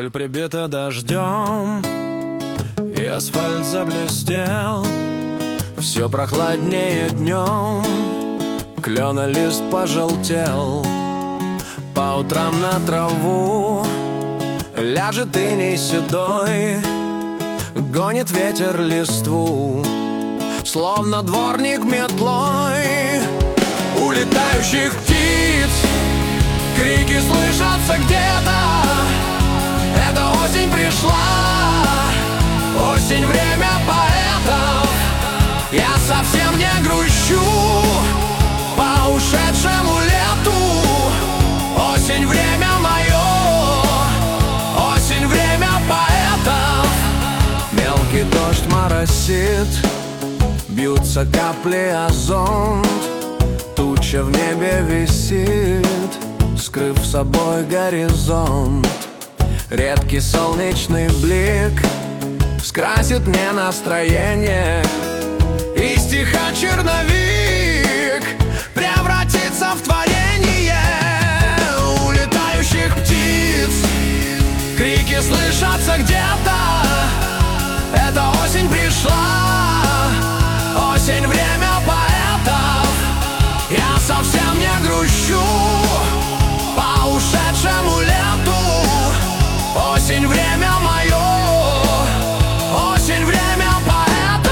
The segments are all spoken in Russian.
Руль прибита дождем, и асфальт заблестел. Все прохладнее днем, клёна-лист пожелтел. По утрам на траву ляжет иней седой, гонит ветер листву, словно дворник метлой. У летающих птиц крики слышатся где-то. Это осень пришла, осень, время поэтов. Я совсем не грущу по ушедшему лету. Осень, время мое, осень, время поэтов. Мелкий дождь моросит, бьются капли о зонт. Туча в небе висит, скрыв собой горизонт. Редкий солнечный блик скрасит мне настроение, и стиха черновик превратится в творение. У летающих птиц крики слышатся где-то. Это осень пришла, осень, время поэтов. Я совсем не грущу по ушедшему лету. Осень, время мое, осень, время поэтов.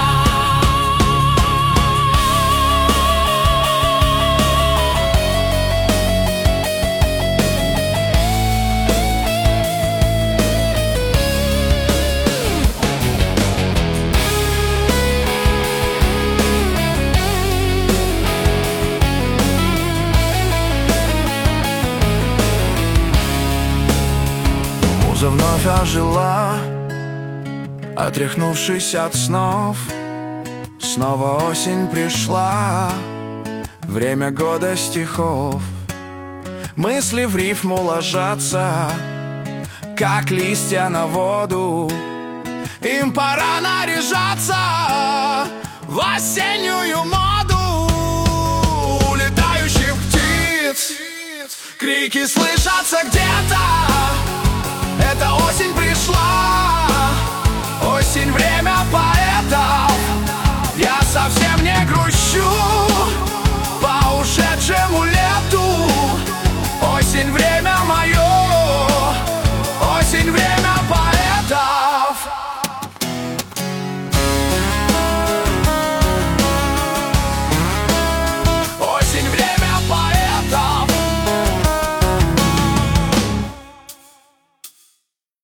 Муза вновь ожила, отряхнувшись от снов. Снова осень пришла, время года стихов. Мысли в рифму ложатся, как листья на воду. Им пора наряжаться в осеннюю моду. У летающих птиц крики слышатся где-то. Это осень пришла, осень, время поэтов. Я совсем